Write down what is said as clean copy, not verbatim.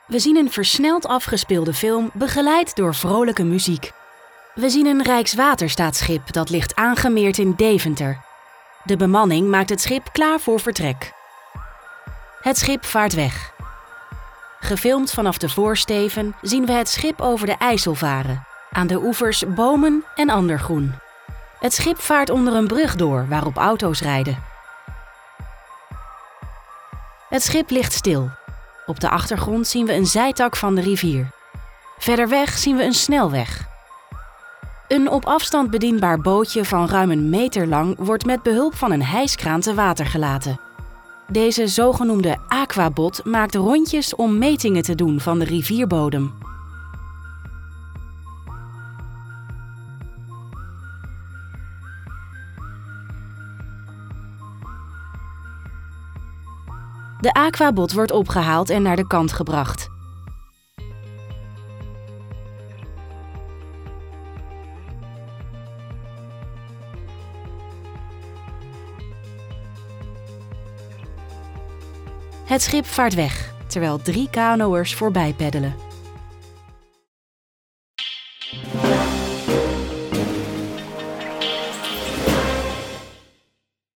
We zien een versneld afgespeelde film begeleid door vrolijke muziek. We zien een Rijkswaterstaatsschip dat ligt aangemeerd in Deventer. De bemanning maakt het schip klaar voor vertrek. Het schip vaart weg. Gefilmd vanaf de voorsteven zien we het schip over de IJssel varen. Aan de oevers bomen en ander groen. Het schip vaart onder een brug door waarop auto's rijden. Het schip ligt stil. Op de achtergrond zien we een zijtak van de rivier. Verder weg zien we een snelweg. Een op afstand bedienbaar bootje van ruim 1 meter lang wordt met behulp van een hijskraan te water gelaten. Deze zogenoemde aquabot maakt rondjes om metingen te doen van de rivierbodem. De aquabot wordt opgehaald en naar de kant gebracht. Het schip vaart weg, terwijl 3 kanoërs voorbij peddelen.